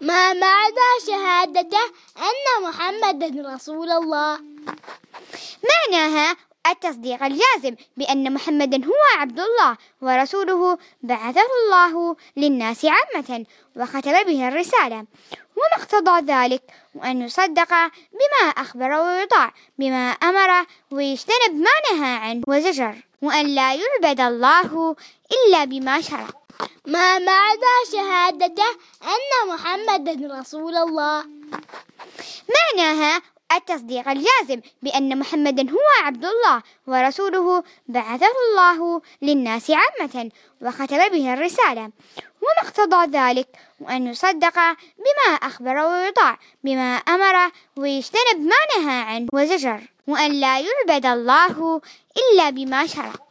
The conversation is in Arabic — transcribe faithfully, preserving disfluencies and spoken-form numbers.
ما معنى شهادته أن محمدا رسول الله؟ معناها التصديق الجازم بأن محمدا هو عبد الله ورسوله بعثه الله للناس عامة وختم به الرسالة، ومقتضى ذلك وأن يصدق بما أخبر ويطاع بما أمر ويجتنب ما نهى عنه وزجر، وأن لا يعبد الله إلا بما شرع. ما معنى شهادته أن محمدا رسول الله؟ معناها التصديق الجازم بأن محمدا هو عبد الله ورسوله بعثه الله للناس عامة وختم به الرسالة، ومقتضى ذلك وأن يصدق بما أخبر ويطاع بما أمر ويجتنب ما نهى عنه وزجر، وأن لا يعبد الله إلا بما شرع.